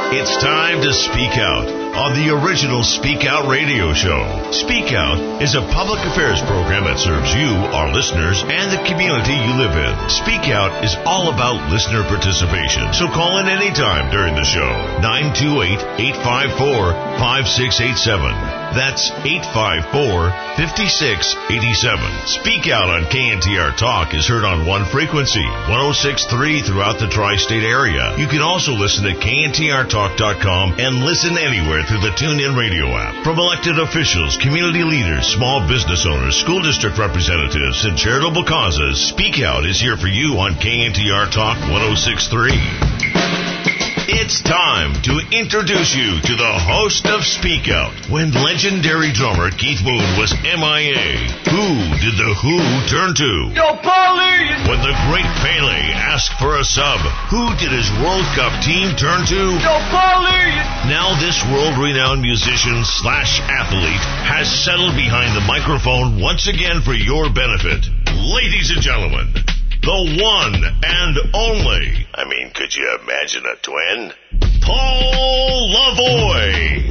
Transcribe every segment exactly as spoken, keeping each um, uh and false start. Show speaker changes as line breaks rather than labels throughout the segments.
It's time to speak out on the original Speak Out radio show. Speak Out is a public affairs program that serves you, our listeners, and the community you live in. Speak Out is all about listener participation, so call in anytime during the show. nine two eight, eight five four, five six eight seven. That's eight five four, five six eight seven. Speak Out on K N T R Talk is heard on one frequency, one oh six point three throughout the tri-state area. You can also listen at K N T R talk dot com and listen anywhere through the TuneIn radio app. From elected officials, community leaders, small business owners, school district representatives, and charitable causes, Speak Out is here for you on K N T R Talk one oh six point three. It's time to introduce you to the host of Speak Out. When legendary drummer Keith Moon was M I A, who did the Who turn to?
Yo, police!
When the great Pele asked for a sub, who did his World Cup team turn to?
Yo, police!
Now this world-renowned musician slash athlete has settled behind the microphone once again for your benefit. Ladies and gentlemen, the one and only, I mean, could you imagine a twin? Paul Lavoie.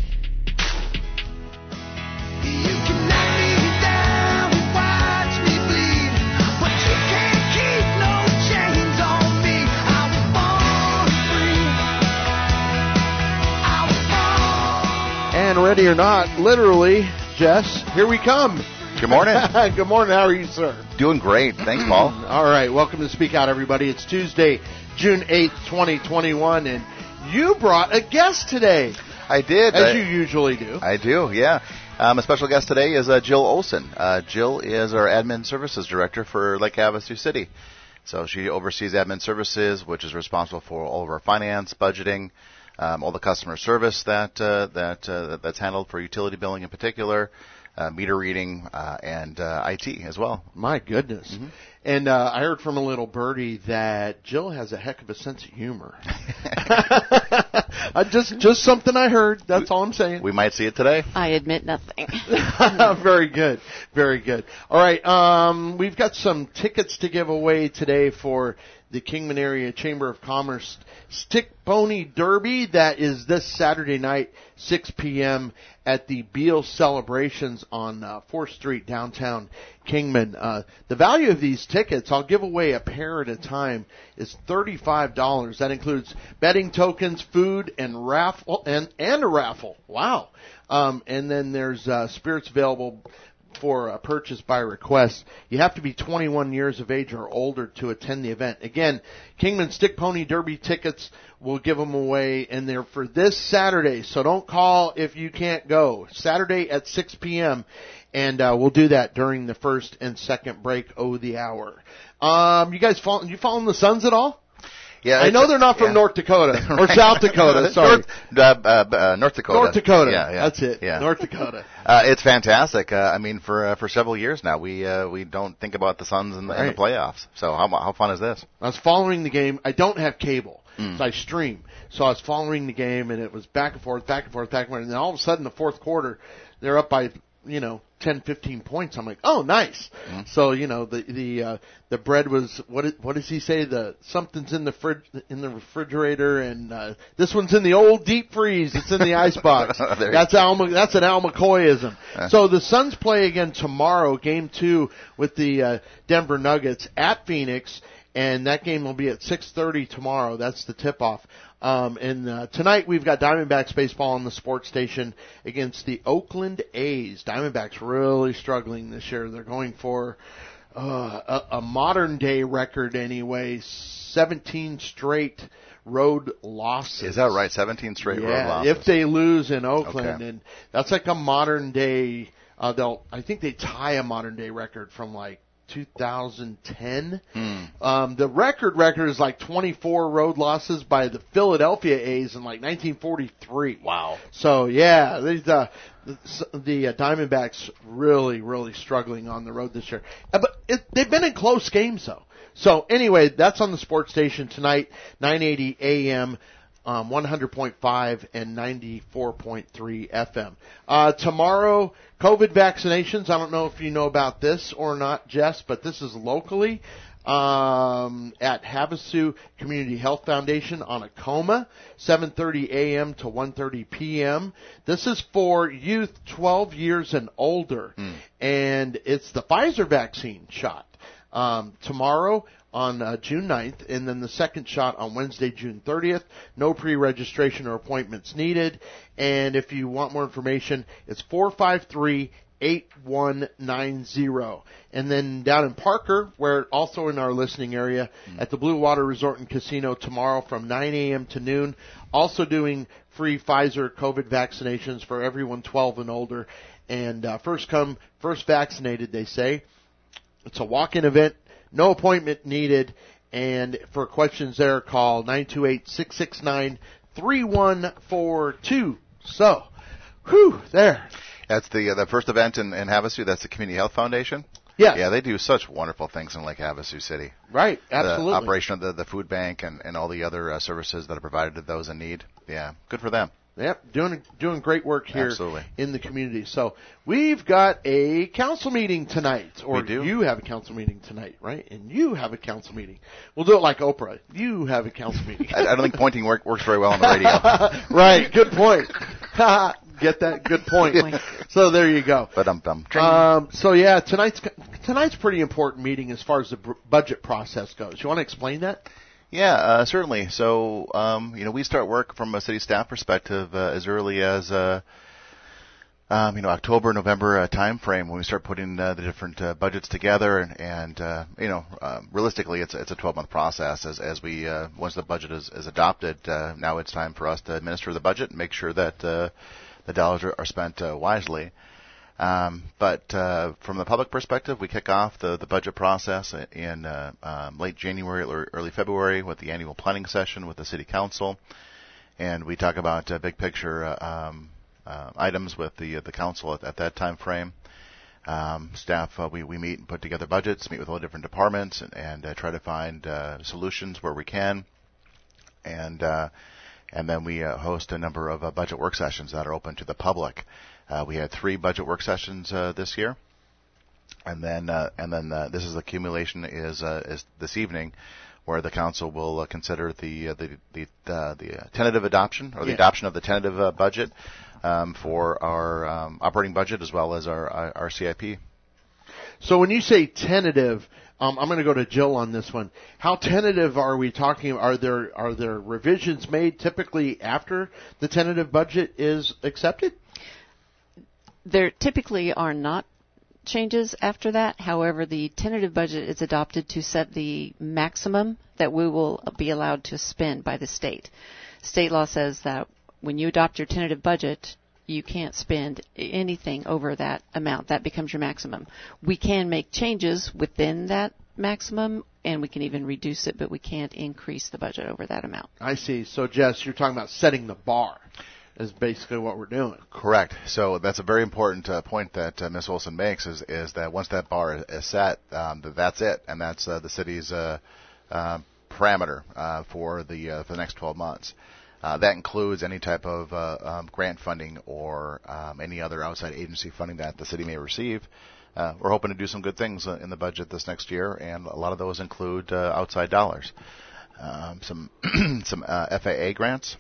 You can knock me down and watch me bleed, but you can't keep no chains on me. I was born free. I was born.
And ready or not, literally, Jess, here we come.
Good morning.
Good morning. How are you, sir?
Doing great. Thanks, Paul.
All right. Welcome to Speak Out, everybody. It's Tuesday, June eighth, twenty twenty-one, and you brought a guest today.
I did.
As
I,
you usually do.
I do, yeah. Um, a special guest today is uh, Jill Olson. Uh, Jill is our Admin Services Director for Lake Havasu City. So she oversees Admin Services, which is responsible for all of our finance, budgeting, um, all the customer service that uh, that uh, that's handled for utility billing in particular, Uh, meter reading, uh, and uh, I T as well.
My goodness. Mm-hmm. And uh, I heard from a little birdie that Jill has a heck of a sense of humor. I just just something I heard. That's all I'm saying.
We might see it today.
I admit nothing.
Very good. Very good. All right. Um, we've got some tickets to give away today for the Kingman Area Chamber of Commerce Stick Pony Derby. That is this Saturday night, six p.m. at the Beal Celebrations on uh, fourth Street, downtown Kingman. Uh, the value of these tickets, I'll give away a pair at a time, is thirty-five dollars. That includes betting tokens, food, and raffle, and, and a raffle. Wow. Um, and then there's uh, spirits available for a purchase by request. You have to be twenty-one years of age or older to attend the event. Again, Kingman Stick Pony Derby tickets, we'll give them away, and they're for this Saturday, so don't call if you can't go. Saturday at six p.m., and uh, we'll do that during the first and second break of the hour. Um, you guys, follow, you following the Suns at all?
Yeah,
I know they're not from
yeah.
North Dakota or South Dakota. Sorry,
North, uh, uh, North Dakota.
North Dakota.
Yeah, yeah.
That's it.
Yeah.
North Dakota.
Uh, it's fantastic. Uh, I mean, for uh, for several years now, we uh, we don't think about the Suns in the,
right.
in the playoffs. So how how fun is this?
I was following the game. I don't have cable,
mm.
so I stream. So I was following the game, and it was back and forth, back and forth, back and forth. And then all of a sudden, the fourth quarter, they're up by, you know, ten, fifteen points. I'm like, oh, nice. Mm. So, you know, the the uh, the bread was, what is, what does he say? The something's in the frid, in the refrigerator, and uh, this one's in the old deep freeze. It's in the ice box. That's Al. That's an Al McCoyism. Uh. So the Suns play again tomorrow, game two with the uh, Denver Nuggets at Phoenix, and that game will be at six thirty tomorrow. That's the tip-off. Um, and uh, tonight we've got Diamondbacks baseball on the sports station against the Oakland A's. Diamondbacks really struggling this year. They're going for uh, a, a modern-day record anyway, seventeen straight road losses.
Is that right? seventeen straight
yeah,
road losses.
If they lose in Oakland,
okay.
and that's like a modern-day. Uh, they'll, I think they tie a modern-day record from like two thousand ten. Mm. Um, the record record is like twenty-four road losses by the Philadelphia A's in like nineteen forty-three.
Wow.
So yeah, these, uh, the, the uh, Diamondbacks really, really struggling on the road this year. Uh, but it, they've been in close games though. So anyway, that's on the sports station tonight, nine eighty a.m. Um, one hundred point five and ninety-four point three F M. Uh, tomorrow, COVID vaccinations. I don't know if you know about this or not, Jess, but this is locally. um, at Havasu Community Health Foundation on Acoma, seven thirty a.m. to one thirty p.m. This is for youth twelve years and older, mm. and it's the Pfizer vaccine shot. Um, tomorrow on uh, June ninth, and then the second shot on Wednesday, June thirtieth. No pre-registration or appointments needed. And if you want more information, it's four five three, eight one nine zero. And then down in Parker, where also in our listening area, mm. at the Blue Water Resort and Casino tomorrow from nine a.m. to noon, also doing free Pfizer COVID vaccinations for everyone twelve and older. And uh, first come, first vaccinated, they say. It's a walk-in event, no appointment needed, and for questions there, call nine two eight, six six nine, three one four two. So, whew, there.
That's the uh, the first event in, in Havasu. That's the Community Health Foundation.
Yeah.
Yeah, they do such wonderful things in Lake Havasu City.
Right, absolutely.
The operation of the, the food bank and, and all the other uh, services that are provided to those in need. Yeah, good for them.
Yep, doing doing great work here
Absolutely.
in the community. So we've got a council meeting tonight, or
we do.
You have a council meeting tonight, right? And you have a council meeting. We'll do it like Oprah. You have a council meeting.
I, I don't think pointing work, works very well on the radio.
Right, good point. Get that? Good point. So there you go.
But I'm dumb.
Um, so yeah, tonight's tonight's pretty important meeting as far as the b- budget process goes. You want to explain that?
Yeah, uh, certainly. So, um, you know, we start work from a city staff perspective uh, as early as, uh, um, you know, October, November uh, time frame when we start putting uh, the different uh, budgets together. And, and uh, you know, uh, realistically, it's it's a twelve-month process. As as we uh, once the budget is, is adopted, uh, now it's time for us to administer the budget and make sure that uh, the dollars are, are spent uh, wisely. Um, but uh, from the public perspective, we kick off the, the budget process in uh, um, late January or early February with the annual planning session with the City Council, and we talk about uh, big picture uh, um, uh, items with the the council at, at that time frame. Um, staff, uh, we, we meet and put together budgets, meet with all the different departments, and, and uh, try to find uh, solutions where we can, and uh, and then we uh, host a number of uh, budget work sessions that are open to the public. Uh, we had three budget work sessions uh, this year, and then uh, and then uh, this is the accumulation is uh, is this evening, where the council will uh, consider the uh, the the, uh, the uh, tentative adoption or the
yeah.
adoption of the tentative uh, budget um, for our um, operating budget as well as our our, our C I P.
So when you say tentative, um, I'm going to go to Jill on this one. How tentative are we talking? Are there are there revisions made typically after the tentative budget is accepted?
There typically are not changes after that. However, the tentative budget is adopted to set the maximum that we will be allowed to spend by the state. State law says that when you adopt your tentative budget, you can't spend anything over that amount. That becomes your maximum. We can make changes within that maximum, and we can even reduce it, but we can't increase the budget over that amount.
I see. So, Jess, you're talking about setting the bar. Is basically what we're doing.
Correct. So that's a very important uh, point that uh, Miz Olson makes is is that once that bar is, is set, um, that that's it, and that's uh, the city's uh, uh, parameter uh, for the uh, for the next twelve months. Uh, that includes any type of uh, um, grant funding or um, any other outside agency funding that the city may receive. Uh, we're hoping to do some good things in the budget this next year, and a lot of those include uh, outside dollars, um, some some uh, F A A grants.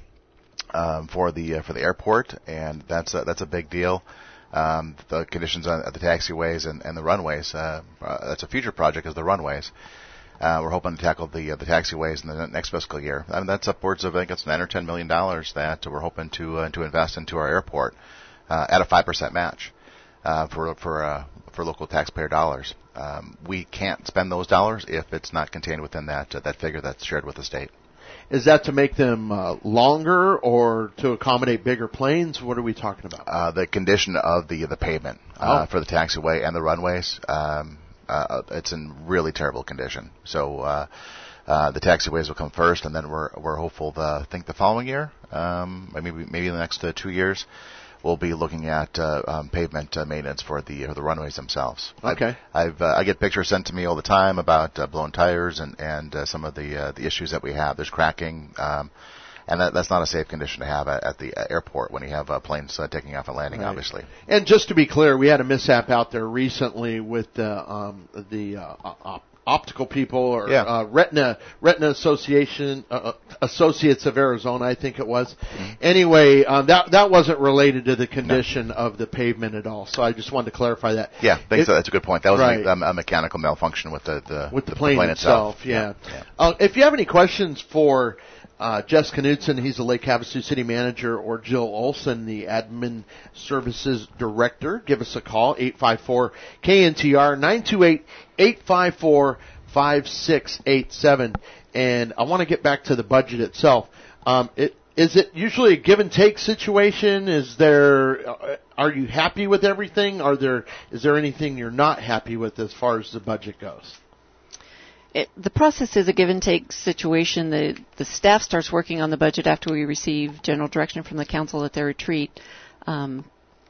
Um, for the uh, for the airport, and that's a, that's a big deal. Um, the conditions on at the taxiways and, and the runways. Uh, uh, that's a future project, is the runways. Uh, we're hoping to tackle the uh, the taxiways in the next fiscal year. I mean, that's upwards of I think it's nine or ten million dollars that we're hoping to uh, to invest into our airport uh, at a five percent match uh, for for uh, for local taxpayer dollars. Um, we can't spend those dollars if it's not contained within that uh, that figure that's shared with the state.
Is that to make them uh, longer or to accommodate bigger planes? What are we talking about?
Uh, the condition of the the pavement uh,
oh.
for the taxiway and the runways, um, uh, it's in really terrible condition. So uh, uh, the taxiways will come first, and then we're we're hopeful. The, I think the following year, um, maybe maybe in the next uh, two years, we'll be looking at uh, um, pavement uh, maintenance for the uh, the runways themselves.
Okay.
I've, I've uh, I get pictures sent to me all the time about uh, blown tires and and uh, some of the uh, the issues that we have. There's cracking, um, and that, that's not a safe condition to have at, at the uh, airport when you have uh, planes uh, taking off and landing.
Right.
Obviously.
And just to be clear, we had a mishap out there recently with the um, the uh, op- optical people or
Yeah.
uh, Retina Retina Association uh, Associates of Arizona, I think it was.
Mm-hmm.
Anyway, um, that that wasn't related to the condition no. of the pavement at all. So I just wanted to clarify that.
Yeah, I think
it,
so. That's a good point. That was
right.
a, a mechanical malfunction with the, the
with the,
the
plane,
plane
itself.
itself.
Yeah.
yeah.
Uh, if you have any questions for Uh, Jess Knudsen, he's the Lake Havasu City Manager, or Jill Olson, the Admin Services Director, give us a call, eight five four K N T R, nine two eight, eight five four, five six eight seven. And I want to get back to the budget itself. Um, it, is it usually a give and take situation? Is there, uh, are you happy with everything? Are there, is there anything you're not happy with as far as the budget goes?
It, the process is a give and take situation. The, the staff starts working on the budget after we receive general direction from the council at their retreat. Um,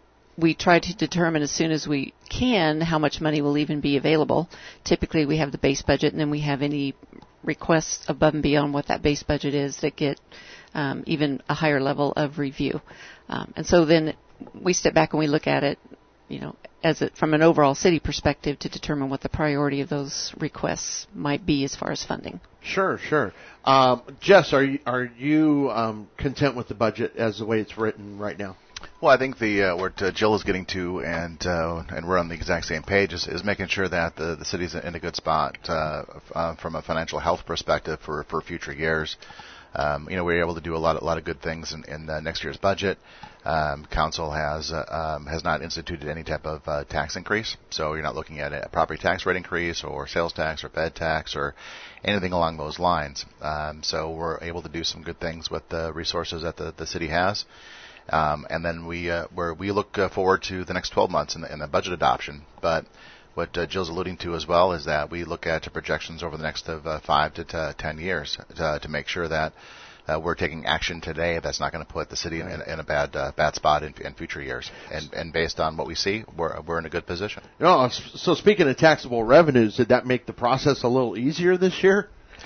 we try to determine as soon as we can how much money will even be available. Typically we have the base budget, and then we have any requests above and beyond what that base budget is that get um, even a higher level of review. Um, and so then we step back and we look at it, you know, as it, from an overall city perspective, to determine what the priority of those requests might be as far as funding.
Sure, sure. Um, Jess, are you, are you um, content with the budget as the way it's written right now?
Well, I think the uh, what uh, Jill is getting to, and uh, and we're on the exact same page, is, is making sure that the, the city's in a good spot uh, uh, from a financial health perspective for, for future years. Um, you know, we're able to do a lot, a lot of good things in, in uh, next year's budget. Um, council has uh, um, has not instituted any type of uh, tax increase, so you're not looking at a property tax rate increase or sales tax or bed tax or anything along those lines. Um, so we're able to do some good things with the resources that the, the city has. Um, and then we uh, we're, we look uh, forward to the next twelve months in the, in the budget adoption. But what uh, Jill's alluding to as well is that we look at projections over the next of uh, five to t- ten years to, to make sure that uh, we're taking action today that's not going to put the city in, in a bad uh, bad spot in, in future years. And, and based on what we see, we're we're in a good position.
You know, so speaking of taxable revenues, did that make the process a little easier this year?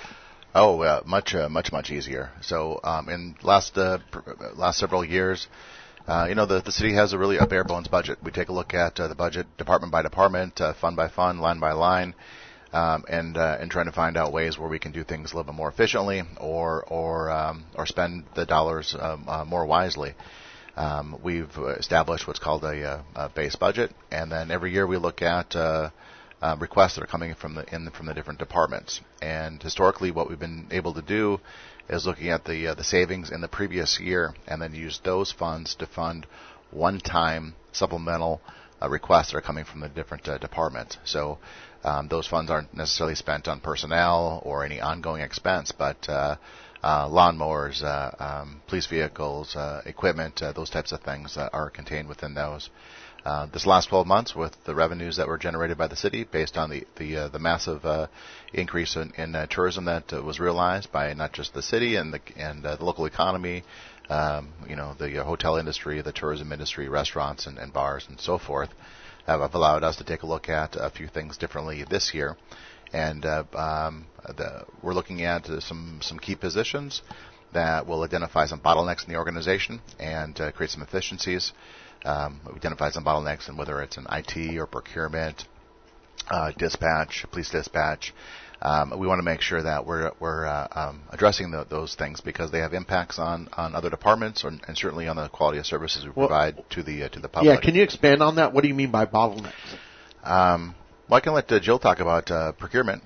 Oh, uh, much uh, much much easier. So um, in last uh, pr- last several years. Uh, you know, the, the city has a really a bare bones budget. We take a look at uh, the budget department by department, uh, fund by fund, line by line, um, and uh, and trying to find out ways where we can do things a little bit more efficiently or or um, or spend the dollars um, uh, more wisely. Um, we've established what's called a, a base budget, and then every year we look at uh, uh, requests that are coming from the in from the different departments. And historically, what we've been able to do is looking at the uh, the savings in the previous year, and then use those funds to fund one-time supplemental uh, requests that are coming from the different uh, departments. So um, those funds aren't necessarily spent on personnel or any ongoing expense, but uh, uh, lawnmowers, uh, um, police vehicles, uh, equipment, uh, those types of things uh, are contained within those. Uh, this last twelve months, with the revenues that were generated by the city, based on the the, uh, the massive uh, increase in, in uh, tourism that uh, was realized by not just the city and the and uh, the local economy, um, you know, the uh, hotel industry, the tourism industry, restaurants and, and bars and so forth, have allowed us to take a look at a few things differently this year, and uh, um, the, we're looking at uh, some some key positions that will identify some bottlenecks in the organization and uh, create some efficiencies. Um, we identify some bottlenecks, and whether it's in I T or procurement, uh, dispatch, police dispatch, um, we want to make sure that we're we're uh, um, addressing the, those things because they have impacts on, on other departments or, and certainly on the quality of services we
well,
provide to the uh, to the public.
Yeah, can you expand on that? What do you mean by bottlenecks?
Um, well, I can let uh, Jill talk about uh, procurement.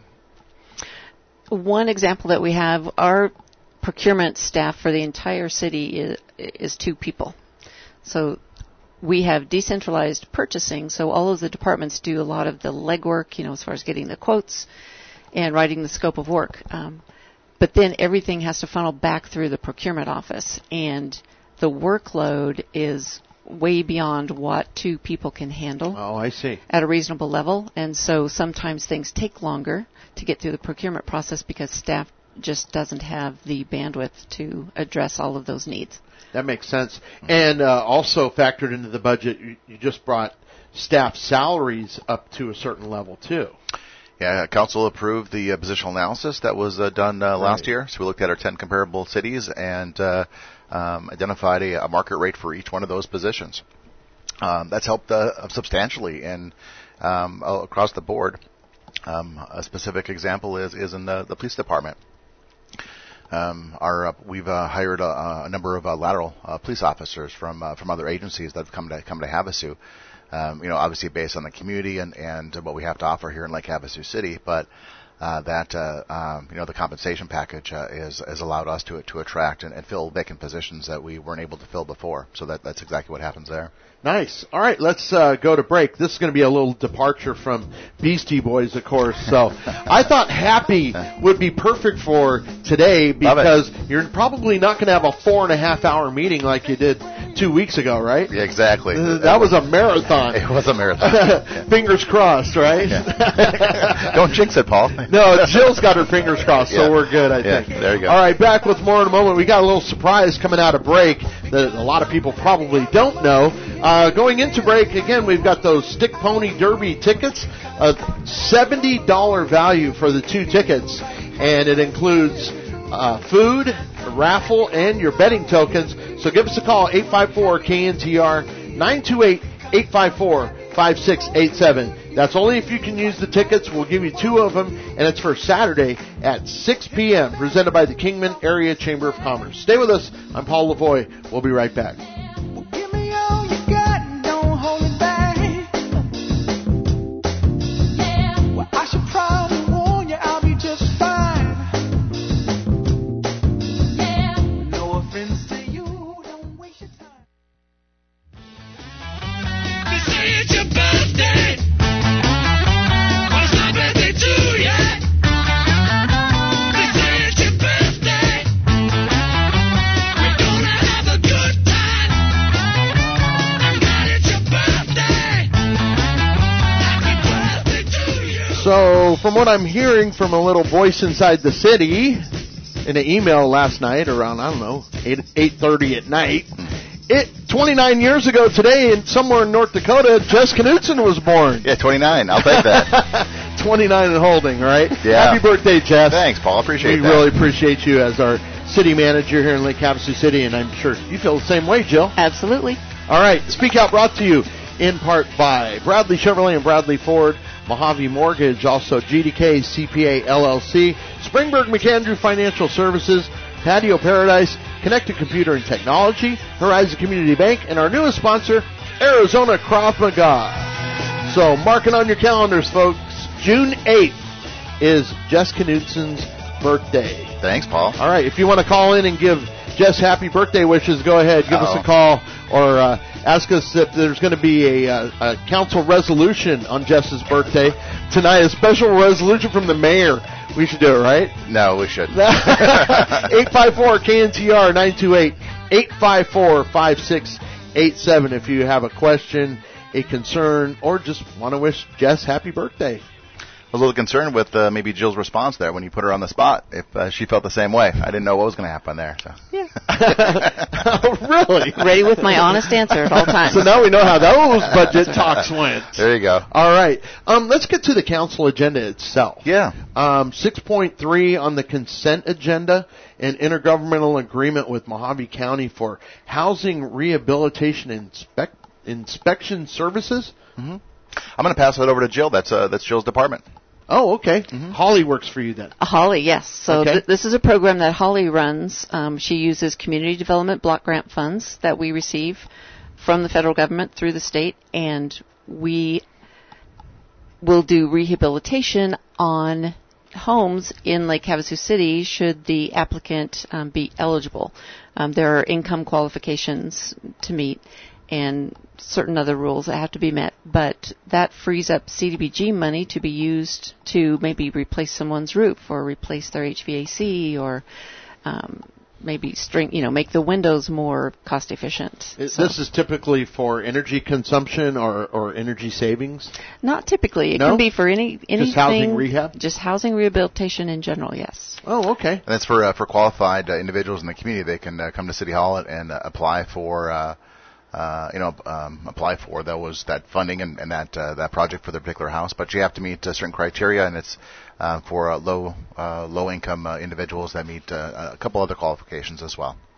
One example that we have, our procurement staff for the entire city is, is two people. So we have decentralized purchasing, so all of the departments do a lot of the legwork, you know, as far as getting the quotes and writing the scope of work. Um, but then everything has to funnel back through the procurement office, and the workload is way beyond what two people can handle.
Oh, I see.
At a reasonable level, and so sometimes things take longer to get through the procurement process because staff just doesn't have the bandwidth to address all of those needs.
That makes sense. And uh, also factored into the budget, you, you just brought staff salaries up to a certain level, too.
Yeah, council approved the uh, positional analysis that was uh, done uh, last
Right.
year. So we looked at our ten comparable cities and uh, um, identified a, a market rate for each one of those positions. Um, that's helped uh, substantially and um, across the board. Um, a specific example is, is in the, the police department. Um, our uh, we've uh, hired a, a number of uh, lateral uh, police officers from uh, from other agencies that have come to come to Havasu. Um, you know, obviously based on the community and, and what we have to offer here in Lake Havasu City, but uh, that uh, um, you know the compensation package uh, is has allowed us to to attract and, and fill vacant positions that we weren't able to fill before. So that that's exactly what happens there.
Nice. All right, let's uh, go to break. This is going to be a little departure from Beastie Boys, of course. So I thought Happy would be perfect for today because you're probably not going to have a four and a half hour meeting like you did two weeks ago, right?
Yeah, exactly.
Uh, that was a marathon.
It was a marathon.
Fingers crossed, right?
Yeah. Don't jinx it, Paul.
No, Jill's got her fingers crossed, so
Yeah.
we're good, I
Yeah,
think.
there you go.
All right, back with more in a moment. We got a little surprise coming out of break that a lot of people probably don't know. Uh, going into break, again, we've got those Stick Pony Derby tickets, a seventy dollars value for the two tickets, and it includes uh, food, a raffle, and your betting tokens. So give us a call, eight five four K N T R, nine two eight, eight five four, five six eight seven. That's only if you can use the tickets. We'll give you two of them, and it's for Saturday at six p.m., presented by the Kingman Area Chamber of Commerce. Stay with us. I'm Paul Lavoie. We'll be right back.
Give me all you got and don't hold it back. Well, I should probably warn you, I'll be just fine. No offense to you, don't waste your time.
They say it's your birthday. Well, it's my birthday too, yeah. They say it's your birthday. We're gonna have a good time. I'm glad it's your birthday. Happy birthday to you.
So, from what I'm hearing from a little voice inside the city, in an email last night around, I don't know, eight thirty at night, it twenty-nine years ago today, in somewhere in North Dakota, Jess Knutson was born.
Yeah, twenty-nine. I'll take that.
twenty-nine and holding, right?
Yeah.
Happy birthday, Jess.
Thanks, Paul. Appreciate
We
that.
really appreciate you as our city manager here in Lake Havasu City, and I'm sure you feel the same way, Jill.
Absolutely.
All right, Speak Out brought to you in part by Bradley Chevrolet and Bradley Ford, Mojave Mortgage, also G D K C P A L L C, Springburg McAndrew Financial Services, Patio Paradise, Connected Computer and Technology, Horizon Community Bank, and our newest sponsor, Arizona Krav Maga. So mark it on your calendars, folks. June eighth is Jess Knutson's birthday.
Thanks, Paul.
All right, if you want to call in and give Jess happy birthday wishes, go ahead. Give us
Uh-oh.
a call or uh, ask us if there's going to be a, uh, a council resolution on Jess's birthday tonight, a special resolution from the mayor. We should do it, right?
No, we shouldn't.
eight five four K N T R, nine two eight, eight five four, five six eight seven if you have a question, a concern, or just want to wish Jess happy birthday.
A little concerned with uh, maybe Jill's response there when you put her on the spot. If uh, she felt the same way, I didn't know what was going to happen there. So.
Yeah.
Oh, really?
Ready with my honest answer at all times.
So now we know how those budget talks went.
There you go.
All right. Um, let's get to the council agenda itself.
Yeah.
Um, six point three on the consent agenda, an intergovernmental agreement with Mojave County for housing rehabilitation inspect, inspection services.
Mm-hmm. I'm going to pass that over to Jill. That's uh, that's Jill's department.
Oh, okay. Mm-hmm. Holly works for you then.
Uh, Holly, yes. So
Okay.
th- this is a program that Holly runs. Um, she uses community development block grant funds that we receive from the federal government through the state, and we will do rehabilitation on homes in Lake Havasu City should the applicant um, be eligible. Um, there are income qualifications to meet and certain other rules that have to be met, but that frees up C D B G money to be used to maybe replace someone's roof or replace their H V A C or um, maybe string, you know, make the windows more cost efficient.
It-
So-
This is typically for energy consumption or, or energy savings.
Not typically. It
No?
can be for any anything.
housing rehab?
Just housing rehabilitation in general. Yes.
Oh, okay.
And that's for uh, for qualified uh, individuals in the community. They can uh, come to City Hall and uh, apply for, uh, uh, you know, um, apply for those that funding and, and that uh, that project for their particular house. But you have to meet uh, certain criteria, and it's uh, for uh, low uh, low income uh, individuals that meet uh, a couple other qualifications as well.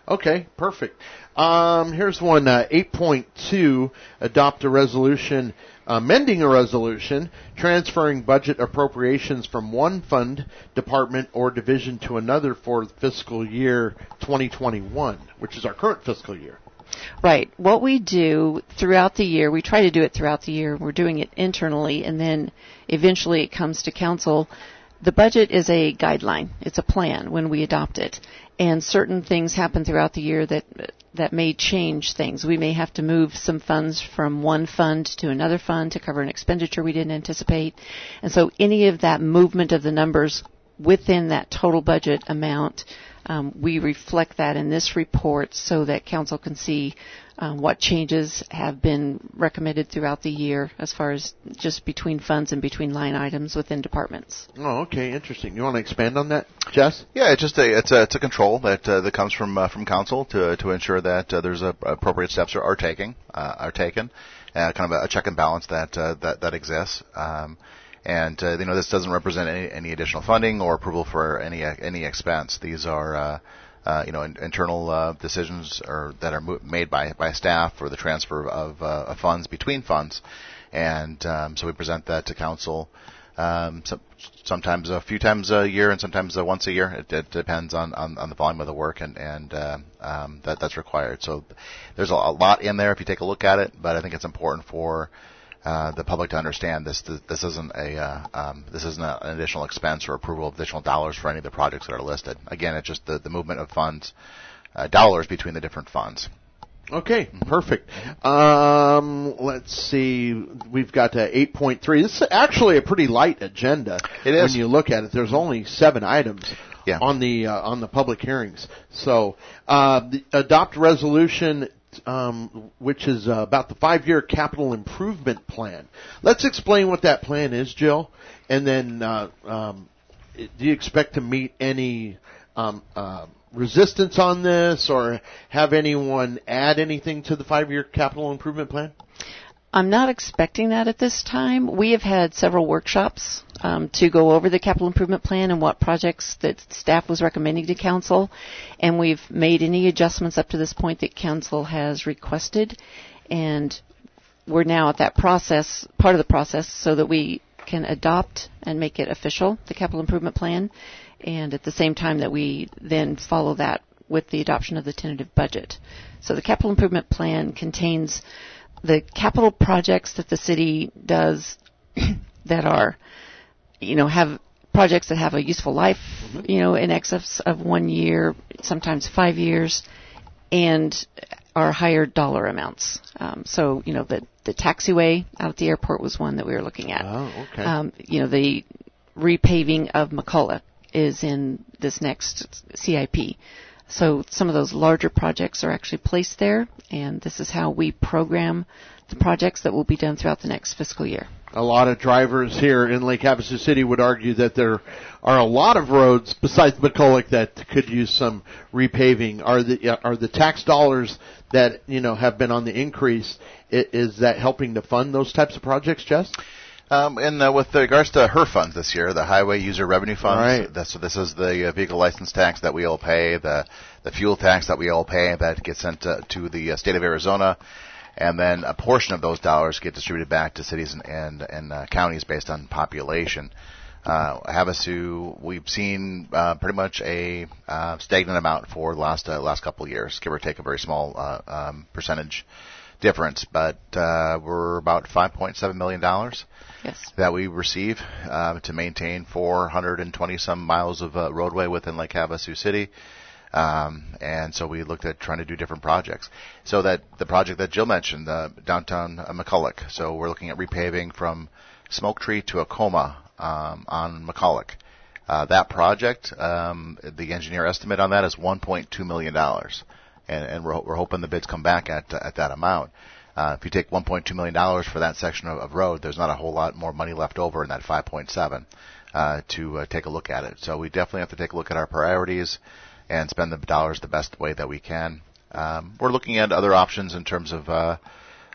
Okay, perfect. Um, here's one, uh, eight point two, adopt a resolution, amending a resolution, transferring budget appropriations from one fund, department, or division to another for fiscal year twenty twenty-one, which is our current fiscal year.
Right. What we do throughout the year, we try to do it throughout the year. We're doing it internally, and then eventually it comes to council. The budget is a guideline. It's a plan when we adopt it. And certain things happen throughout the year that that may change things. We may have to move some funds from one fund to another fund to cover an expenditure we didn't anticipate. And so any of that movement of the numbers within that total budget amount, um, we reflect that in this report so that council can see um, what changes have been recommended throughout the year as far as just between funds and between line items within departments.
Oh, okay, interesting. You want to expand on that, Jess?
Yeah, it's just a it's a it's a control that uh, that comes from uh, from council to to ensure that uh, there's a, appropriate steps are, are taken uh, are taken, uh, kind of a, a check and balance that uh, that that exists. Um, And uh, you know, this doesn't represent any, any additional funding or approval for any any expense. These are uh, uh, you know in, internal uh, decisions or that are mo- made by by staff for the transfer of, uh, of funds between funds, and um, so we present that to council. Um, so, sometimes a few times a year, and sometimes uh, once a year. It, it depends on, on, on the volume of the work and and uh, um, that that's required. So there's a, a lot in there if you take a look at it, but I think it's important for Uh, the public to understand this. This isn't a uh, um, this isn't a, an additional expense or approval of additional dollars for any of the projects that are listed. Again, it's just the, the movement of funds, uh, dollars between the different funds.
Okay, perfect. Um, let's see. We've got uh, eight point three. This is actually a pretty light agenda.
It is.
When you look at it, there's only seven items
yeah.
on the uh, on the public hearings. So, uh, the adopt resolution. Um, which is uh, about the five-year capital improvement plan. Let's explain what that plan is, Jill, and then uh, um, do you expect to meet any um, uh, resistance on this or have anyone add anything to the five-year capital improvement plan?
I'm not expecting that at this time. We have had several workshops um, to go over the capital improvement plan and what projects that staff was recommending to council, and we've made any adjustments up to this point that council has requested, and we're now at that process, part of the process, so that we can adopt and make it official, the capital improvement plan, and at the same time that we then follow that with the adoption of the tentative budget. So the capital improvement plan contains the capital projects that the city does that are, you know, have projects that have a useful life, mm-hmm. you know, in excess of one year, sometimes five years, and are higher dollar amounts. Um, so, you know, the, the taxiway out at the airport was one that we were looking at.
Oh, okay.
Um, you know, the repaving of McCulloch is in this next C I P. So some of those larger projects are actually placed there, and this is how we program the projects that will be done throughout the next fiscal year.
A lot of drivers here in Lake Havasu City would argue that there are a lot of roads besides McCulloch that could use some repaving. Are the are the tax dollars that, you know, have been on the increase, is that helping to fund those types of projects, Jess?
Um, and uh, with regards to H E R funds this year, the Highway User Revenue Funds,
right.
that's, so this is the uh, vehicle license tax that we all pay, the the fuel tax that we all pay that gets sent to, to the uh, state of Arizona, and then a portion of those dollars get distributed back to cities and, and, and uh, counties based on population. Uh, Havasu, we've seen uh, pretty much a uh, stagnant amount for the last uh, last couple of years, give or take a very small uh, um, percentage difference, but uh, we're about five point seven million dollars.
Yes.
That we receive uh, to maintain four hundred twenty some miles of uh, roadway within Lake Havasu City. Um, and so we looked at trying to do different projects. So that the project that Jill mentioned, uh, downtown uh, McCulloch. So we're looking at repaving from Smoke Tree to Acoma um, on McCulloch. Uh, that project, um, the engineer estimate on that is one point two million dollars. And, and we're, we're hoping the bids come back at at that amount. Uh, if you take one point two million dollars for that section of, of road, there's not a whole lot more money left over in that five point seven uh, to uh, take a look at it. So we definitely have to take a look at our priorities and spend the dollars the best way that we can. Um, we're looking at other options in terms of uh,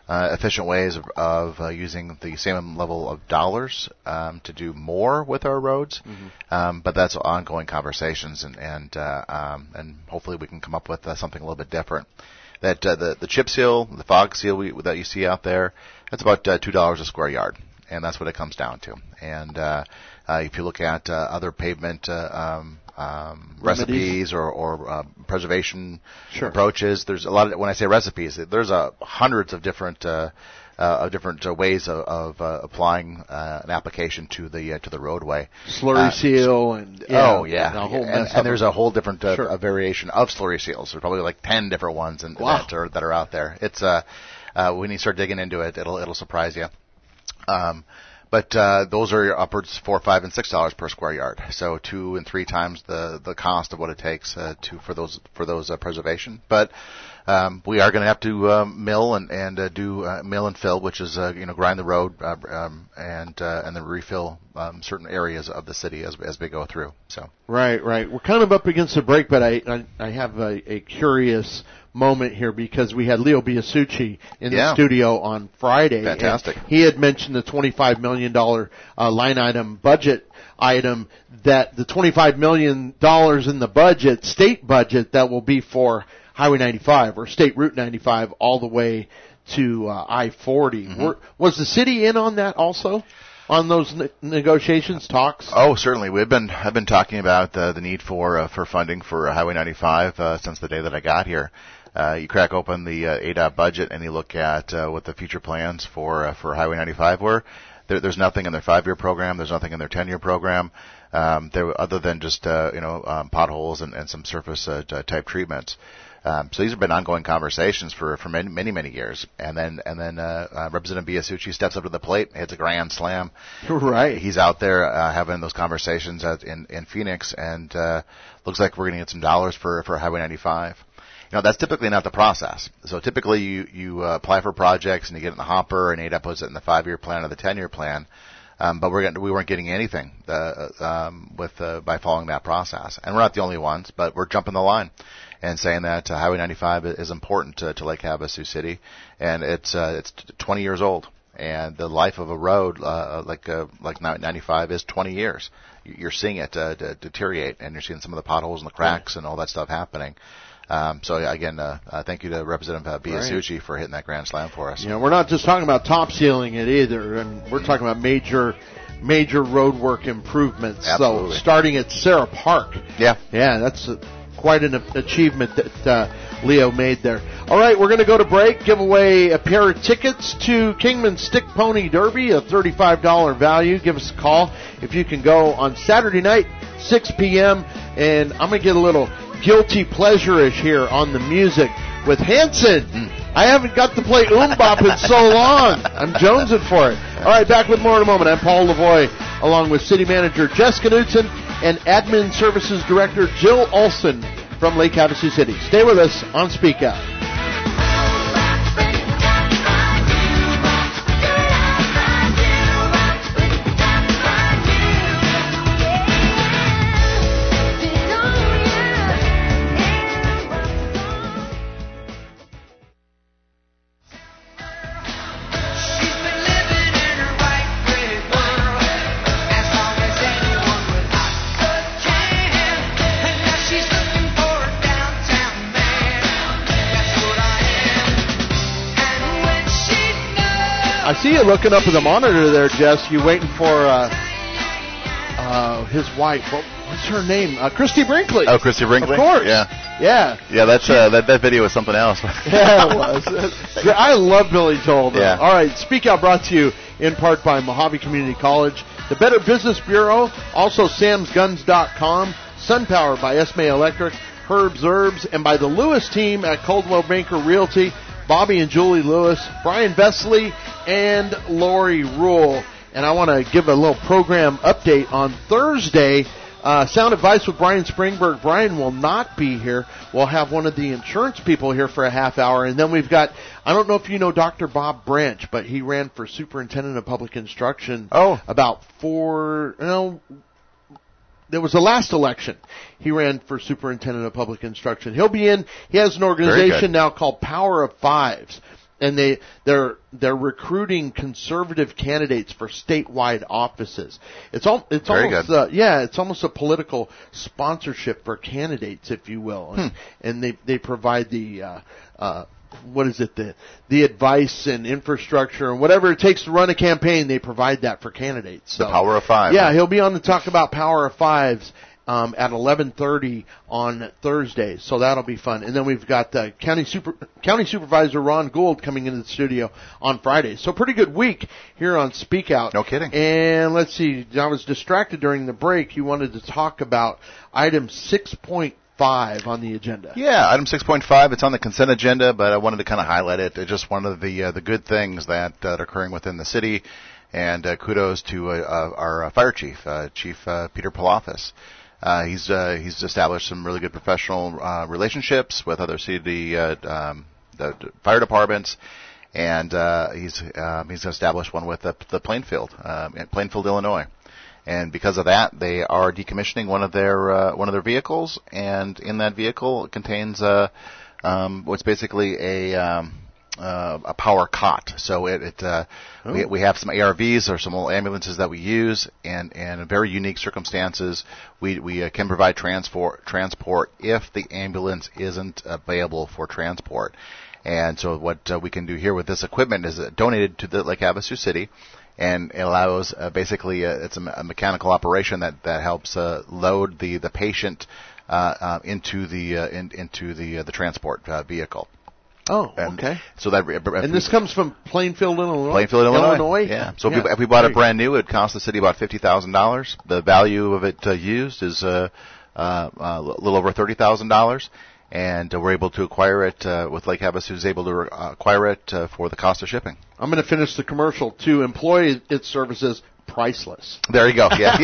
uh, efficient ways of, of uh, using the same level of dollars um, to do more with our roads. Mm-hmm. Um, but that's ongoing conversations, and and uh, um, and hopefully we can come up with uh, something a little bit different. That uh, the the chip seal, the fog seal we, that you see out there, that's about uh, two dollars a square yard, and that's what it comes down to. And uh, uh, if you look at uh, other pavement uh, um, um, recipes or, or uh, preservation
sure.
approaches, there's a lot of, when I say recipes, there's uh, hundreds of different uh, uh, of different uh, ways of, of uh, applying uh, an application to the uh, to the roadway.
Slurry
uh,
seal and yeah,
oh yeah,
and, a whole
and,
mess
and there's a whole different uh,
sure.
a variation of slurry seals. There's probably like ten different ones in,
wow.
that are that are out there. It's uh, uh, when you start digging into it, it'll it'll surprise you. Um, But uh, those are upwards four, five, and six dollars per square yard. So two and three times the, the cost of what it takes uh, to for those for those uh, preservation. But um, we are going to have to uh, mill and and uh, do uh, mill and fill, which is uh, you know grind the road uh, um, and uh, and then refill um, certain areas of the city as as we go through. So
right, right. We're kind of up against the break, but I I, I have a, a curious moment here because we had Leo Biasucci in
yeah.
the studio on Friday.
Fantastic.
He had mentioned the twenty-five million dollars uh, line item budget item, that the twenty-five million dollars in the budget, state budget, that will be for Highway ninety-five or State Route ninety-five all the way to uh, I forty.
Mm-hmm.
Were, was the city in on that also? On those ne- negotiations, talks?
Oh, certainly. We've been I've been talking about uh, the need for uh, for funding for Highway ninety-five uh, since the day that I got here. Uh, you crack open the uh, A D O T budget and you look at uh, what the future plans for uh, for Highway ninety-five were. There, there's nothing in their five-year program. There's nothing in their ten-year program. Um, there, other than just uh, you know um, potholes and, and some surface uh, t- type treatments. Um, so these have been ongoing conversations for, for many, many, many years. And then, and then, uh, uh, Representative Biasucci steps up to the plate, hits a grand slam.
Right.
He's out there, uh, having those conversations at, in, in Phoenix, and, uh, looks like we're going to get some dollars for, for Highway ninety-five. You know, that's typically not the process. So typically you, you, uh, apply for projects and you get it in the hopper, and A D O T puts it in the five-year plan or the ten-year plan. Um, but we're getting, we weren't getting anything, uh, um, with, uh, by following that process. And we're not the only ones, but we're jumping the line and saying that uh, Highway ninety-five is important to, to Lake Havasu City, and it's uh, it's twenty years old, and the life of a road uh, like uh, like ninety-five is twenty years. You're seeing it uh, d- deteriorate, and you're seeing some of the potholes and the cracks and all that stuff happening. Um, so again, uh, uh, thank you to Representative uh, Biasucci right. for hitting that grand slam for us.
You know, we're not just talking about top sealing it either, and we're talking about major. major road work improvements.
Absolutely.
So starting at Sarah Park.
Yeah.
Yeah, that's a, quite an achievement that uh, Leo made there. All right, we're going to go to break, give away a pair of tickets to Kingman Stick Pony Derby, a thirty-five dollars value. Give us a call if you can go on Saturday night, six p.m., and I'm going to get a little guilty pleasure-ish here on the music with Hanson. Mm. I haven't got to play Oombop in so long. I'm jonesing for it. All right, back with more in a moment. I'm Paul Lavoie, along with City Manager Jess Knudsen and Admin Services Director Jill Olson from Lake Havasu City. Stay with us on Speak Out. I see you looking up at the monitor there, Jess. You waiting for uh, uh, his wife. What, what's her name? Uh, Christy Brinkley.
Oh, Christy Brinkley.
Of course.
Yeah.
Yeah.
Yeah. That's uh, that that video was something else.
Yeah, it was. I love Billy Joel. Though.
Yeah.
All right. Speak Out brought to you in part by Mojave Community College, the Better Business Bureau, also Sams Guns dot com, SunPower by Esme Electric, Herbs Herbs, and by the Lewis team at Coldwell Banker Realty. Bobby and Julie Lewis, Brian Vesely, and Lori Rule. And I want to give a little program update on Thursday. Uh, Sound Advice with Brian Springberg. Brian will not be here. We'll have one of the insurance people here for a half hour. And then we've got, I don't know if you know Doctor Bob Branch, but he ran for Superintendent of Public Instruction
oh.
about four, you know, there was the last election. He ran for Superintendent of Public Instruction. He'll be in. He has an organization now called Power of Fives. and they they're they're recruiting conservative candidates for statewide offices. It's all it's
Very
almost
good.
Uh, yeah, it's almost a political sponsorship for candidates, if you will, and,
Hmm.
and they they provide the uh, uh, what is it the the advice and infrastructure and whatever it takes to run a campaign. They provide that for candidates. So,
The Power of Five.
Yeah, he'll be on to talk about Power of Fives. Um, at eleven thirty on Thursday, so that'll be fun. And then we've got uh, County Super County Supervisor Ron Gould coming into the studio on Friday. So pretty good week here on Speak Out.
No kidding.
And let's see, I was distracted during the break. You wanted to talk about item six point five on the agenda.
Yeah, item six point five, it's on the consent agenda, but I wanted to kind of highlight it. It's just one of the uh, the good things that uh, are occurring within the city. And uh, kudos to uh, uh, our uh, fire chief, uh, Chief uh, Peter Palafis. Uh, he's uh, he's established some really good professional uh, relationships with other city uh, um, the, the fire departments, and uh, he's um, he's established one with the, the Plainfield, um, in Plainfield, Illinois. And because of that, they are decommissioning one of their uh, one of their vehicles, and in that vehicle it contains uh, um, what's basically a um, uh, a power cot. So it, it uh,
Oh.
we, we have some A R Vs or some little ambulances that we use, and, and in very unique circumstances, we we uh, can provide transport transport if the ambulance isn't available for transport. And so what uh, we can do here with this equipment is uh, donated to the Lake Havasu City, and it allows uh, basically uh, it's a, me- a mechanical operation that that helps uh, load the the patient uh, uh, into the uh, in, into the uh, the transport uh, vehicle.
Oh,
And
okay.
So that if
And
we-
this comes from Plainfield, Illinois.
Plainfield, Illinois.
Illinois?
Yeah. So
Yeah.
If, we, if we bought
Very
it brand new, it'd cost the city about fifty thousand dollars. The value of it uh, used is uh, uh, a little over thirty thousand dollars, and uh, we're able to acquire it uh, with Lake Havasu is able to uh, acquire it uh, for the cost of shipping.
I'm going to finish the commercial. To employ its services, priceless.
There you go. Yeah,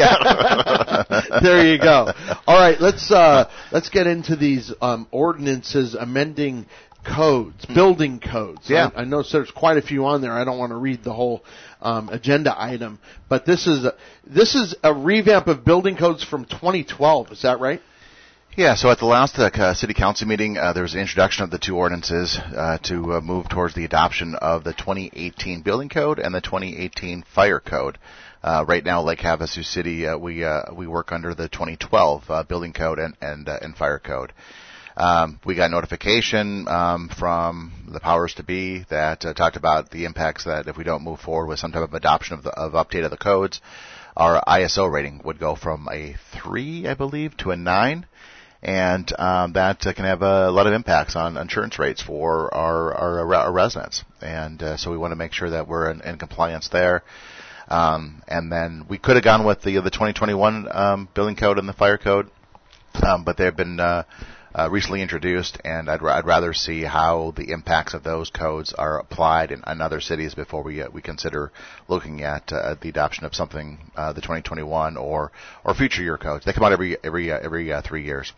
yeah.
There you go. All right, let's uh, let's get into these um, ordinances amending codes, building codes.
Yeah.
I, I know there's quite a few on there. I don't want to read the whole um, agenda item, but this is a, this is a revamp of building codes from twenty twelve. Is that right?
Yeah, so at the last uh, c- city council meeting, uh, there was an introduction of the two ordinances uh, to uh, move towards the adoption of the twenty eighteen building code and the twenty eighteen fire code. Uh, right now, Lake Havasu City, uh, we uh, we work under the twenty twelve uh, building code and and, uh, and fire code. Um, we got notification um, from the powers to be that uh, talked about the impacts that if we don't move forward with some type of adoption of the of update of the codes, our I S O rating would go from a three, I believe, to a nine. And um, that uh, can have a lot of impacts on insurance rates for our our, our residents, and uh, so we want to make sure that we're in, in compliance there. Um, and then we could have gone with the the twenty twenty-one um, building code and the fire code, um, but they've been uh, uh, recently introduced, and I'd, I'd rather see how the impacts of those codes are applied in, in other cities before we uh, we consider looking at uh, the adoption of something uh, the twenty twenty-one or or future year codes. They come out every every uh, every uh, three years.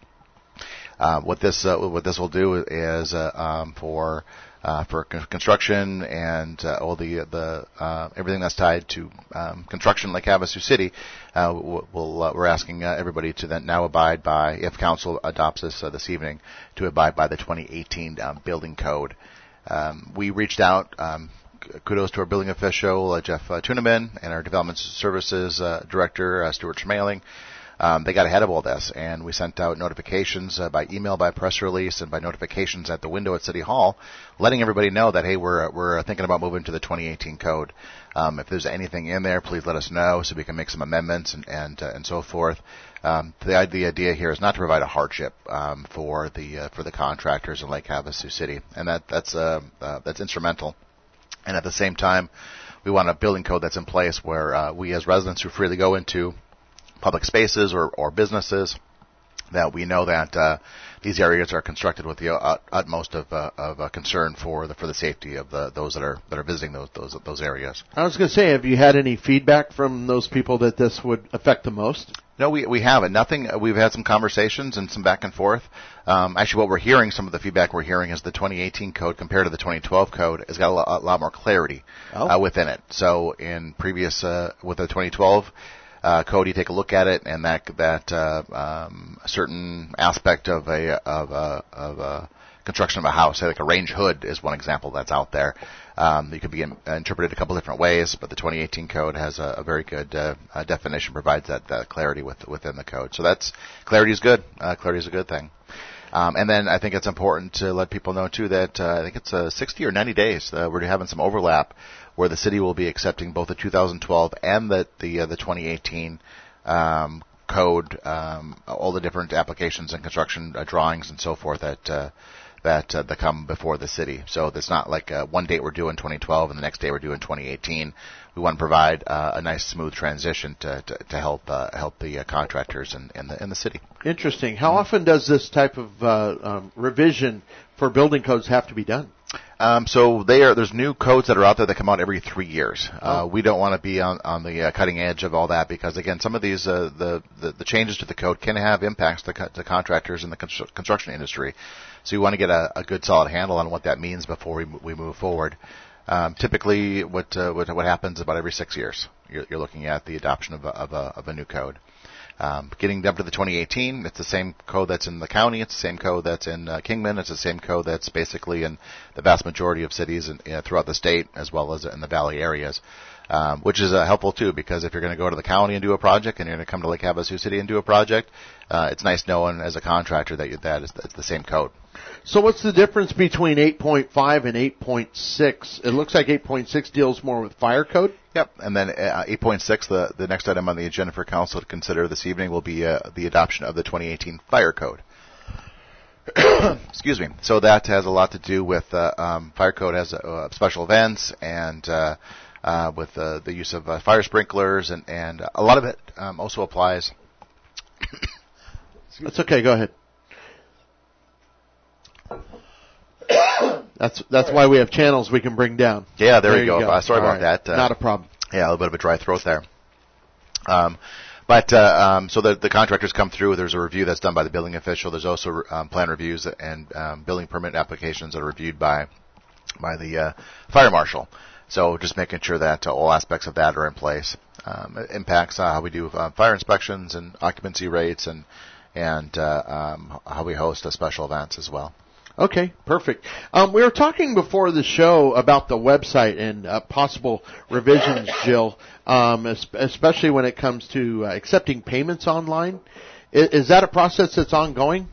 Uh, what this uh, what this will do is uh, um, for uh, for con- construction and uh, all the the uh, everything that's tied to um, construction, like Havasu City, uh, we'll, uh, we're asking uh, everybody to then now abide by, if council adopts this uh, this evening, to abide by the twenty eighteen um, building code. Um, we reached out. Um, kudos to our building official uh, Jeff uh, Tuneman and our development services uh, director uh, Stuart Schmaling. Um, they got ahead of all this, and we sent out notifications uh, by email, by press release, and by notifications at the window at City Hall, letting everybody know that, hey, we're we're thinking about moving to the twenty eighteen code. Um, if there's anything in there, please let us know so we can make some amendments and and uh, and so forth. Um, the, the idea here is not to provide a hardship um, for the uh, for the contractors in Lake Havasu City, and that that's uh, uh, that's instrumental. And at the same time, we want a building code that's in place where uh, we as residents who freely go into public spaces or, or businesses, that we know that uh, these areas are constructed with the ut- utmost of, uh, of uh, concern for the for the safety of the, those that are that are visiting those those those areas.
I was going to say, have you had any feedback from those people that this would affect the most?
No, we we haven't. Nothing. We've had some conversations and some back and forth. Um, actually, what we're hearing, some of the feedback we're hearing, is the twenty eighteen code compared to the twenty twelve code has got a lot, a lot more clarity
Oh.
uh, within it. So in previous uh, with the twenty twelve. Uh, code, you take a look at it, and that that uh, um, a certain aspect of a of a of a construction of a house. Say like a range hood is one example that's out there. Um, it could be in, uh, interpreted a couple different ways, but the twenty eighteen code has a, a very good uh, uh, definition, provides that, that clarity with, within the code. So that's clarity is good. Uh, clarity is a good thing. Um, and then I think it's important to let people know too that uh, I think it's uh, sixty or ninety days. Uh, we're having some overlap where the city will be accepting both the two thousand twelve and the the, uh, the twenty eighteen um, code, um, all the different applications and construction uh, drawings and so forth that. Uh, that uh, that come before the city. So it's not like uh, one date we're doing twenty twelve and the next day we're doing twenty eighteen. We want to provide uh, a nice smooth transition to to, to help uh, help the uh, contractors in, in the in the city.
Interesting. How often does this type of uh, um, revision for building codes have to be done?
Um, so they are, there's new codes that are out there that come out every three years. Uh,
Oh.
we don't want to be on, on the uh, cutting edge of all that because, again, some of these uh, the, the the changes to the code can have impacts to, co- to contractors in the constru- construction industry. So you want to get a, a good solid handle on what that means before we we move forward. Um, typically, what, uh, what what happens about every six years, you're, you're looking at the adoption of a, of a of a new code. Um, getting up to the twenty eighteen, it's the same code that's in the county. It's the same code that's in uh, Kingman. It's the same code that's basically in the vast majority of cities in, uh, throughout the state, as well as in the valley areas, um, which is uh, helpful too. Because if you're going to go to the county and do a project, and you're going to come to Lake Havasu City and do a project, uh, it's nice knowing as a contractor that you, that is the, the same code.
So what's the difference between eight point five and eight point six? It looks like eight point six deals more with fire code.
Yep, and then uh, eight point six, the, the next item on the agenda for council to consider this evening will be uh, the adoption of the twenty eighteen fire code. Excuse me. So that has a lot to do with uh, um, fire code has uh, special events and uh, uh, with uh, the use of uh, fire sprinklers, and, and a lot of it um, also applies.
That's okay. Go ahead. That's that's why we have channels we can bring down.
Yeah, there, you go. Uh, sorry
All
about
right.
that. Uh,
Not a problem.
Yeah, a little bit of a dry throat there. Um, but uh, um, so the, the contractors come through. There's a review that's done by the building official. There's also um, plan reviews and um, building permit applications that are reviewed by by the uh, fire marshal. So just making sure that uh, all aspects of that are in place. Um, it impacts uh, how we do uh, fire inspections and occupancy rates, and and uh, um, how we host uh, special events as well.
Okay, perfect. Um, we were talking before the show about the website and uh, possible revisions, Jill, um, es- especially when it comes to uh, accepting payments online. I- is that a process that's ongoing?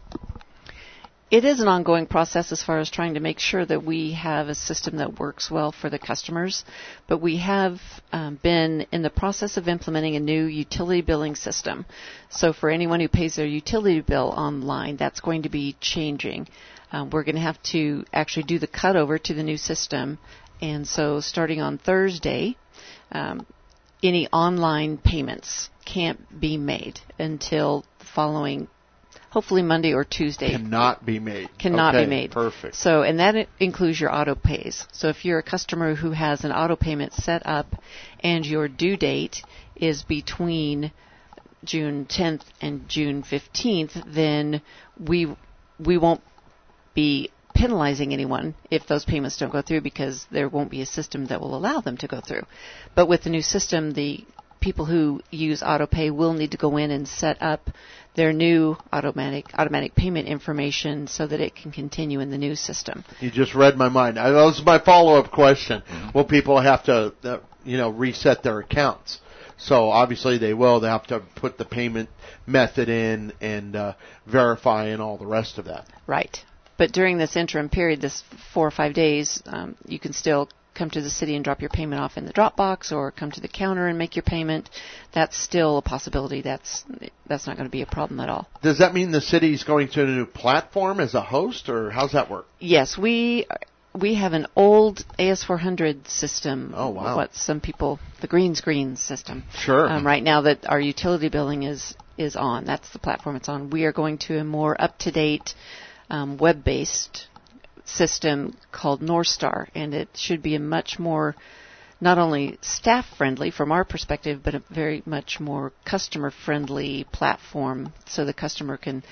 It is an ongoing process as far as trying to make sure that we have a system that works well for the customers. But we have um, been in the process of implementing a new utility billing system. So for anyone who pays their utility bill online, that's going to be changing. Um, we're going to have to actually do the cutover to the new system. And so starting on Thursday, um, any online payments can't be made until the following, hopefully Monday or Tuesday.
Cannot be made.
Cannot
Okay,
be made.
Perfect.
So, and that includes your auto pays. So if you're a customer who has an auto payment set up and your due date is between June tenth and June fifteenth, then we we won't be penalizing anyone if those payments don't go through, because there won't be a system that will allow them to go through. But with the new system, the people who use AutoPay will need to go in and set up their new automatic automatic payment information so that it can continue in the new system.
You just read my mind. I, that was my follow-up question. Will people have to, uh, you know, reset their accounts? So obviously they will. They have to put the payment method in and uh, verify and all the rest of that.
Right. But during this interim period, this four or five days, um, you can still come to the city and drop your payment off in the drop box, or come to the counter and make your payment. That's still a possibility. That's that's not going to be a problem at all.
Does that mean the city's going to a new platform as a host, or how's that work?
Yes, we we have an old A S four hundred system.
Oh, wow.
What some people, the green screen system.
Sure.
Um, right now that our utility billing is is on. That's the platform it's on. We are going to a more up to date um, web based system called Northstar, and it should be a much more not only staff friendly from our perspective, but a very much more customer friendly platform, so the customer can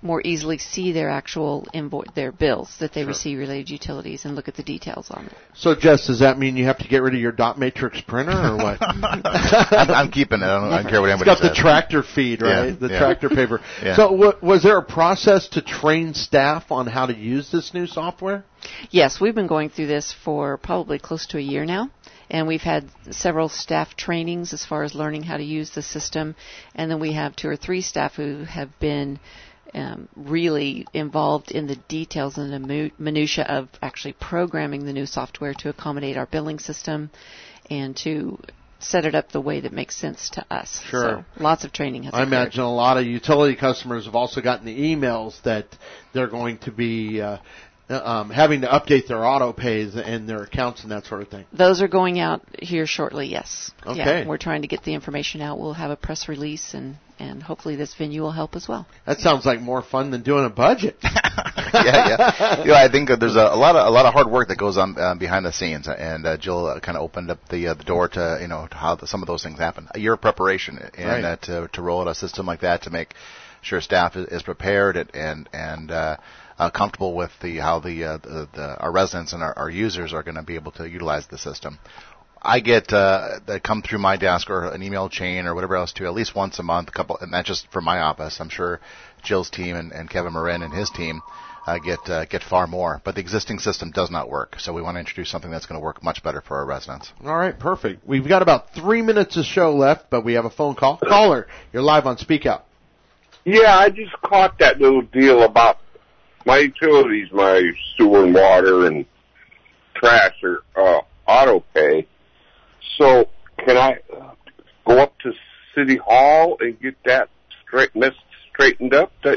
more easily see their actual invo- their bills that they
Sure.
receive related to utilities and look at the details on it.
So, Jess, does that mean you have to get rid of your dot matrix printer or what?
I'm, I'm keeping it. I don't, I don't care what
It's
anybody
got
says.
the tractor feed, right?
Yeah,
the
yeah.
tractor paper.
Yeah.
So, w- was there a process to train staff on how to use this new software?
Yes, we've been going through this for probably close to a year now, and we've had several staff trainings as far as learning how to use the system, and then we have two or three staff who have been um, really involved in the details and the mu- minutia of actually programming the new software to accommodate our billing system and to set it up the way that makes sense to us.
Sure.
So lots of training has
I
occurred.
imagine a lot of utility customers have also gotten the emails that they're going to be uh, um, having to update their auto pays and their accounts and that sort of thing.
Those are going out here shortly, yes.
Okay.
Yeah, we're trying to get the information out. We'll have a press release, and, and hopefully this venue will help as well.
That sounds like more fun than doing a budget.
yeah, yeah. You know, I think that there's a, a lot of a lot of hard work that goes on uh, behind the scenes, and uh, Jill uh, kind of opened up the uh, the door to you know to how the, some of those things happen. A year of preparation, and
Right.
uh, to to roll out a system like that to make sure staff is, is prepared and and, and uh, uh, comfortable with the how the, uh, the, the our residents and our, our users are going to be able to utilize the system. I get uh, that come through my desk or an email chain or whatever else too, at least once a month, a couple, and that's just for my office. I'm sure Jill's team and, and Kevin Marin and his team uh, get uh, get far more. But the existing system does not work, so we want to introduce something that's going to work much better for our residents.
All right, perfect. We've got about three minutes of show left, but we have a phone call. Caller, you're live on Speak Out.
Yeah, I just caught that little deal about my utilities, my sewer and water and trash or uh, auto pay. So can I go up to City Hall and get that straight mess straightened up? That,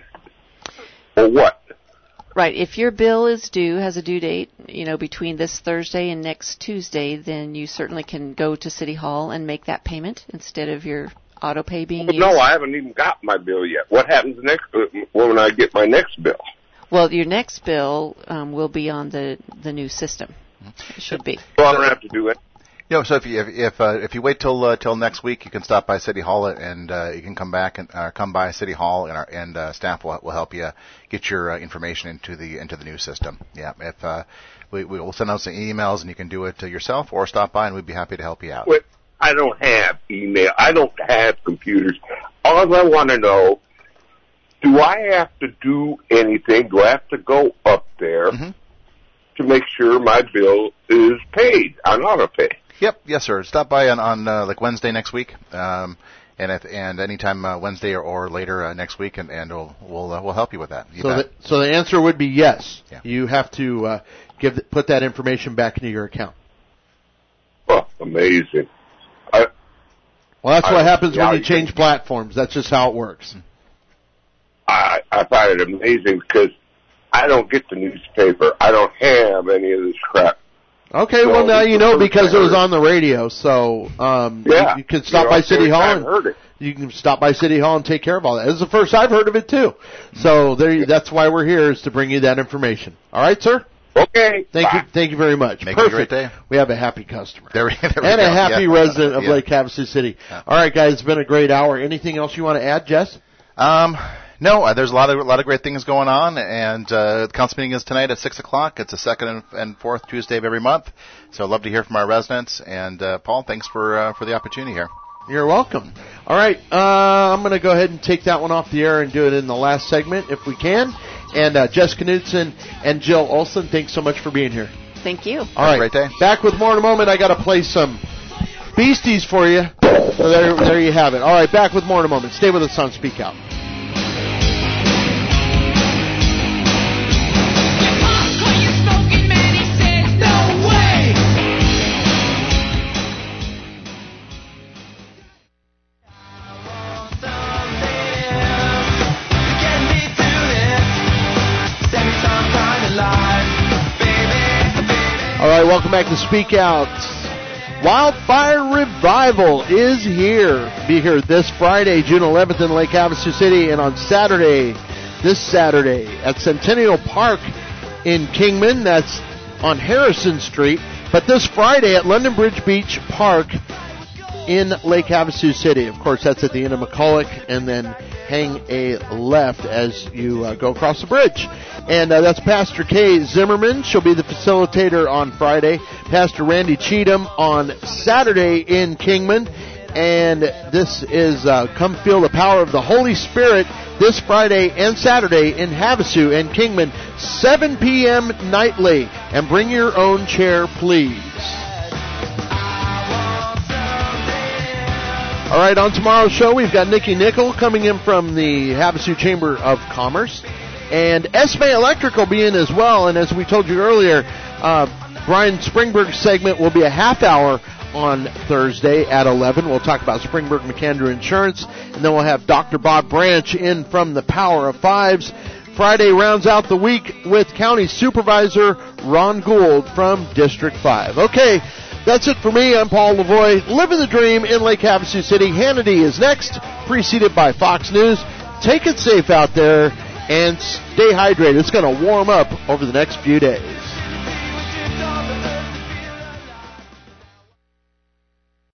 or what?
Right. If your bill is due, has a due date, you know, between this Thursday and next Tuesday, then you certainly can go to City Hall and make that payment instead of your auto pay being used.
No, I haven't even got my bill yet. What happens next when I get my next bill?
Well, your next bill um, will be on the, the new system. It should be.
Well, I don't have to do it.
You know, so if you if if, uh, if you wait till uh, till next week, you can stop by City Hall and uh, you can come back and uh, come by City Hall and our and uh, staff will will help you get your uh, information into the into the new system. Yeah, if uh, we we will send out some emails and you can do it uh, yourself or stop by and we'd be happy to help you out.
Wait, I don't have email. I don't have computers. All I want to know, do I have to do anything? Do I have to go up there
Mm-hmm.
to make sure my bill is paid on auto pay?
Yep, yes, sir. Stop by on, on uh, like Wednesday next week, um, and if, and anytime uh, Wednesday or, or later uh, next week, and, and we'll we'll uh, we'll help you with that. You
So
bet.
the, so the answer would be yes.
Yeah.
You have to uh, give the, put that information back into your account.
Oh, amazing. I,
Well, that's
I-
what happens
yeah,
when you
you
change
can-
platforms. That's just how it works.
I, I find it amazing because I don't get the newspaper. I don't have any of this crap.
Okay,
So
well now
it's
you
the
know
first
because
I
it was
heard.
on the radio. So um,
Yeah.
you, you can stop
You know,
by
it's the
City
first
Hall.
I've
And,
heard it.
You can stop by City Hall and take care of all that. This is the first I've heard of it too. So there, you, that's why we're here is to bring you that information. All right, sir.
Okay.
Thank
bye.
you. Thank you very much.
Make it a
Perfect.
great day.
We have a happy customer.
There we, there we
and
go.
a happy
Yeah.
resident of
Yeah.
Lake Havasu City.
Yeah.
All right, guys, it's been a great hour. Anything else you want to add, Jess?
Um, no, uh, there's a lot of a lot of great things going on, and uh, the council meeting is tonight at six o'clock. It's the second and, and fourth Tuesday of every month. So I'd love to hear from our residents. And uh, Paul, thanks for uh, for the opportunity here.
You're welcome. All right, uh, I'm going to go ahead and take that one off the air and do it in the last segment if we can. And uh, Jess Knudsen and Jill Olson, thanks so much for being here.
Thank you.
All right,
great day.
Back with more in a moment. I got to play some Beasties for you. So there, there you have it. All right, back with more in a moment. Stay with us on Speak Out. All right, welcome back to Speak Out. Wildfire Revival is here. Be here this Friday, June eleventh in Lake Havasu City, and on Saturday, this Saturday, at Centennial Park in Kingman. That's on Harrison Street. But this Friday at London Bridge Beach Park in Lake Havasu City. Of course, that's at the end of McCulloch, and then hang a left as you uh, go across the bridge. And uh, that's Pastor Kay Zimmerman. She'll be the facilitator on Friday. Pastor Randy Cheatham on Saturday in Kingman. And this is uh, Come Feel the Power of the Holy Spirit this Friday and Saturday in Havasu and Kingman, seven p.m. nightly. And bring your own chair, please. All right, on tomorrow's show, we've got Nikki Nickel coming in from the Havasu Chamber of Commerce. And Esme Electric will be in as well. And as we told you earlier, uh, Brian Springberg's segment will be a half hour on Thursday at eleven. We'll talk about Springberg McAndrew Insurance. And then we'll have Doctor Bob Branch in from the Power of Fives. Friday rounds out the week with County Supervisor Ron Gould from District five. Okay, that's it for me. I'm Paul Lavoie, living the dream in Lake Havasu City. Hannity is next, preceded by Fox News. Take it safe out there and stay hydrated. It's going to warm up over the next few days.